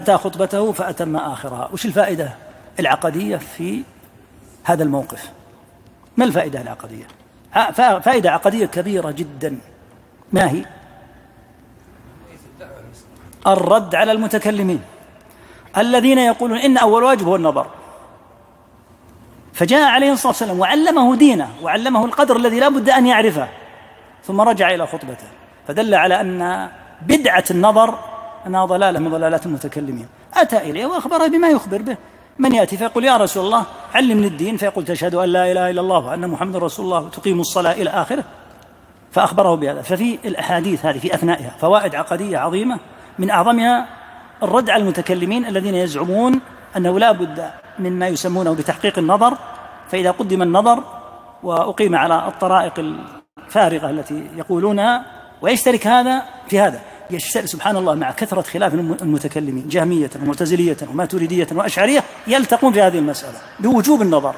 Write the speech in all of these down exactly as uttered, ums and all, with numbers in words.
أتى خطبته فأتم آخرها. وش الفائدة العقدية في هذا الموقف؟ ما الفائدة العقدية؟ فائدة عقدية كبيرة جدا. ما هي؟ الرد على المتكلمين الذين يقولون إن أول واجب هو النظر، فجاء عليه الصلاة والسلام وعلمه دينه وعلمه القدر الذي لا بد أن يعرفه، ثم رجع إلى خطبته، فدل على أن بدعة النظر أنها ضلالة من ضلالات المتكلمين. أتى إليه وأخبره بما يخبر به. من يأتي فيقول يا رسول الله علمني الدين، فيقول تشهد أن لا إله إلا الله وأن محمد رسول الله وتقيم الصلاة إلى آخره، فأخبره بهذا. ففي الأحاديث هذه في أثنائها فوائد عقدية عظيمة، من أعظمها الرد على المتكلمين الذين يزعمون أنه لا بد مما يسمونه بتحقيق النظر، فإذا قدم النظر وأقيم على الطرائق الفارغة التي يقولونها، ويشترك هذا في هذا، يشترك سبحان الله مع كثرة خلاف المتكلمين جهمية ومعتزلية وماتريدية وأشعرية يلتقون في هذه المسألة بوجوب النظر.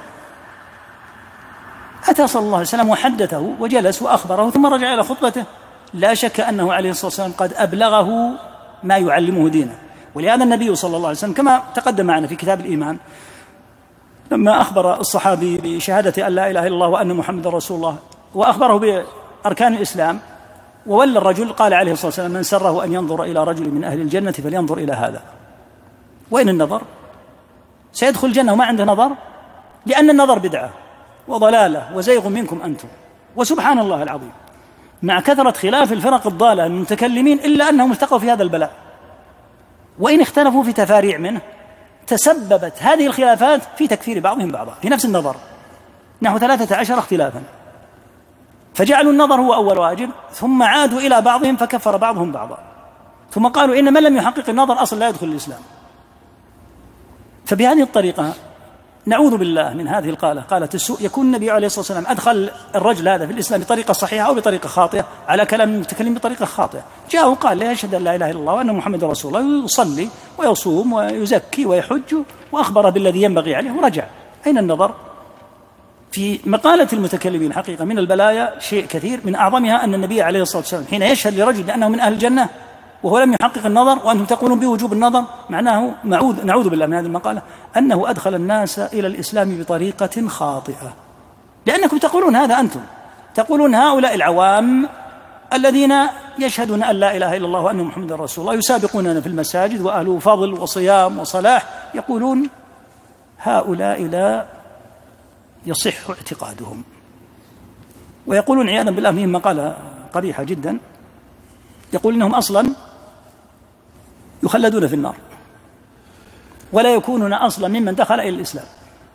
أتى صلى الله عليه وسلم وحدثه وجلس وأخبره ثم رجع إلى خطبته. لا شك أنه عليه الصلاة والسلام قد أبلغه ما يعلمه دينه. ولهذا النبي صلى الله عليه وسلم كما تقدم معنا في كتاب الإيمان لما أخبر الصحابي بشهادة أن لا إله إلا الله وأن محمد رسول الله وأخبره بأركان الإسلام، وولى الرجل قال عليه الصلاة والسلام من سره أن ينظر إلى رجل من أهل الجنة فلينظر إلى هذا. وين النظر؟ سيدخل الجنة وما عنده نظر، لأن النظر بدعة وضلالة وزيغ منكم أنتم. وسبحان الله العظيم مع كثرة خلاف الفرق الضالة المتكلمين إلا أنهم التقوا في هذا البلاء، وإن اختلفوا في تفاريع منه تسببت هذه الخلافات في تكفير بعضهم بعضا في نفس النظر، نحو ثلاثة عشر اختلافا، فجعلوا النظر هو أول واجب، ثم عادوا إلى بعضهم فكفر بعضهم بعضا، ثم قالوا إن من لم يحقق النظر أصلا لا يدخل الإسلام. فبهذه الطريقة نعوذ بالله من هذه القالة، قالة السوء، يكون النبي عليه الصلاة والسلام أدخل الرجل هذا في الإسلام بطريقة صحيحة أو بطريقة خاطئة على كلام المتكلم بطريقة خاطئة. جاء وقال لا يشهد أن لا إله إلا الله وأن محمد رسول الله، يصلي ويصوم ويزكي ويحج، وأخبر بالذي ينبغي عليه ورجع. أين النظر؟ في مقالة المتكلمين حقيقة من البلايا شيء كثير، من أعظمها أن النبي عليه الصلاة والسلام حين يشهد لرجل بأنه من أهل الجنة وهو لم يحقق النظر وأنتم تقولون بوجوب النظر، معناه معوذ نعوذ بالله من هذه المقالة أنه أدخل الناس إلى الإسلام بطريقة خاطئة، لأنكم تقولون هذا، أنتم تقولون هؤلاء العوام الذين يشهدون أن لا إله إلا الله وأن محمد رسول الله يسابقوننا في المساجد وأهل فضل وصيام وصلاح، يقولون هؤلاء لا يصح اعتقادهم، ويقولون عياذا بالله فيهم مقالة قبيحة جدا، يقول إنهم أصلا يخلدون في النار ولا يكونون أصلا ممن دخل إلى الإسلام.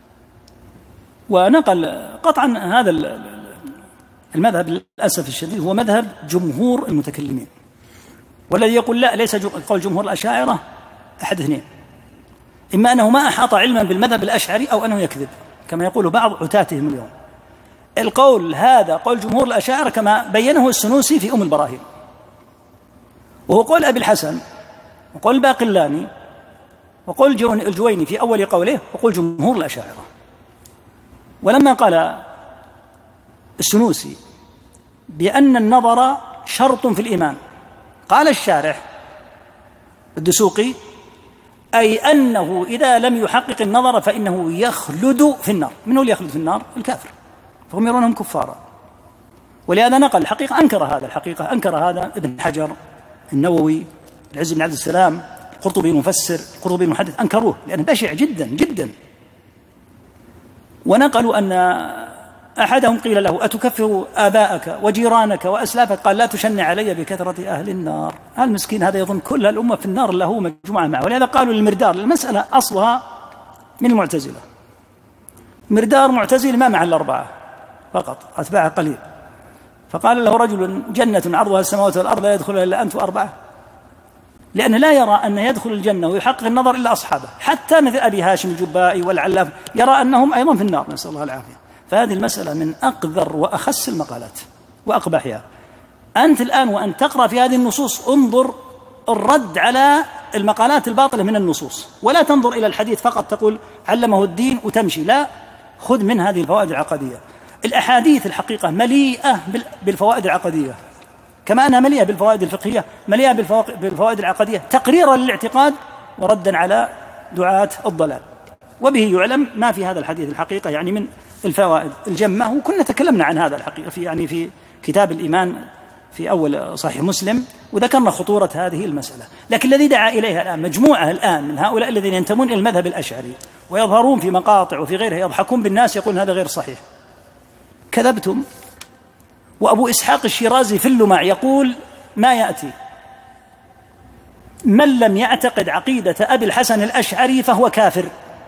ونقل قطعا هذا المذهب للأسف الشديد هو مذهب جمهور المتكلمين، والذي يقول لا ليس قول جمهور الأشاعرة أحد اثنين، إما أنه ما أحاط علما بالمذهب الأشعري أو أنه يكذب كما يقول بعض عتاتهم اليوم. القول هذا قول جمهور الأشاعرة كما بينه السنوسي في أم البراهين، وهو قول أبي الحسن وقول الباقلاني وقول الجويني في أول قوله وقول جمهور الأشاعرة. ولما قال السنوسي بأن النظر شرط في الإيمان، قال الشارح الدسوقي أي أنه إذا لم يحقق النظر فإنه يخلد في النار. من هو اللي يخلد في النار؟ الكافر، فهم يرونهم كفارا. ولهذا نقل الحقيقة أنكر هذا، الحقيقة أنكر هذا ابن حجر، النووي، العز بن عبد السلام، قرطبي المفسر، قرطبي المحدث، أنكروه لأنه بشع جدا جدا. ونقلوا أن أحدهم قيل له أتكفر آباءك وجيرانك وأسلافك؟ قال لا تشنع علي بكثرة أهل النار. المسكين هذا يظن كل الأمة في النار إلا هو مجموعة معه. ولهذا قالوا للمردار، المسألة أصلها من المعتزلة، مردار معتزل ما مع الأربعة فقط، أتباعه قليل، فقال له رجل جنة عرضها السماوات والأرض لا يدخلها إلا أنت وأربعة، لأن لا يرى أن يدخل الجنة ويحقق النظر إلا أصحابه، حتى مثل أبي هاشم الجبائي والعلاف يرى أنهم أيضا في النار، نسأل الله العافية. فهذه المسألة من أقذر وأخس المقالات وأقبحها. أنت الآن وأن تقرأ في هذه النصوص انظر الرد على المقالات الباطلة من النصوص، ولا تنظر إلى الحديث فقط تقول علمه الدين وتمشي، لا، خذ من هذه الفوائد العقدية. الأحاديث الحقيقة مليئة بالفوائد العقدية، كما أنها مليئة بالفوائد الفقهية، مليئة بالفوائد العقدية تقريرا للاعتقاد وردا على دعاة الضلال. وبه يعلم ما في هذا الحديث الحقيقة يعني من الفوائد الجمة، وكنا تكلمنا عن هذا الحقيقة في يعني في كتاب الإيمان في أول صحيح مسلم، وذكرنا خطورة هذه المسألة. لكن الذي دعا إليها الآن مجموعة الآن من هؤلاء الذين ينتمون إلى المذهب الأشعري ويظهرون في مقاطع وفي غيرها يضحكون بالناس يقولون هذا غير صحيح، كذبتم. وأبو إسحاق الشيرازي في اللمع يقول ما يأتي: من لم يعتقد عقيدة أبي الحسن الأشعري فهو كافر،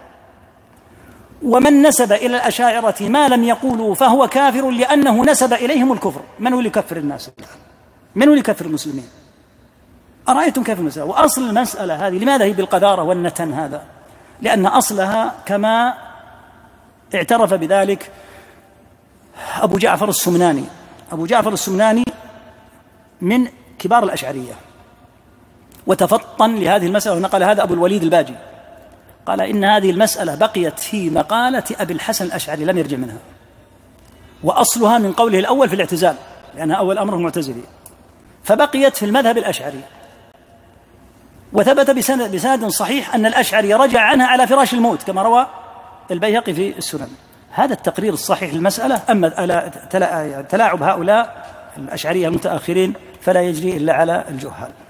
ومن نسب إلى الأشاعرة ما لم يقولوا فهو كافر لأنه نسب إليهم الكفر. من هو اللي يكفر الناس؟ من هو اللي يكفر المسلمين؟ أرأيتم كيف المسألة؟ وأصل المسألة هذه لماذا هي بالقذارة والنتن هذا؟ لأن أصلها كما اعترف بذلك أبو جعفر السمناني. أبو جعفر السمناني من كبار الأشعرية، وتفطن لهذه المسألة ونقل هذا أبو الوليد الباجي، قال إن هذه المسألة بقيت في مقالة أبي الحسن الأشعري لم يرجع منها، وأصلها من قوله الأول في الاعتزال لأنها أول أمر معتزلي، فبقيت في المذهب الأشعري. وثبت بسند, بسند صحيح أن الأشعري رجع عنها على فراش الموت كما روى البيهقي في السنن. هذا التقرير الصحيح للمسألة. أما تلاعب هؤلاء الأشعرية المتأخرين فلا يجري إلا على الجهال.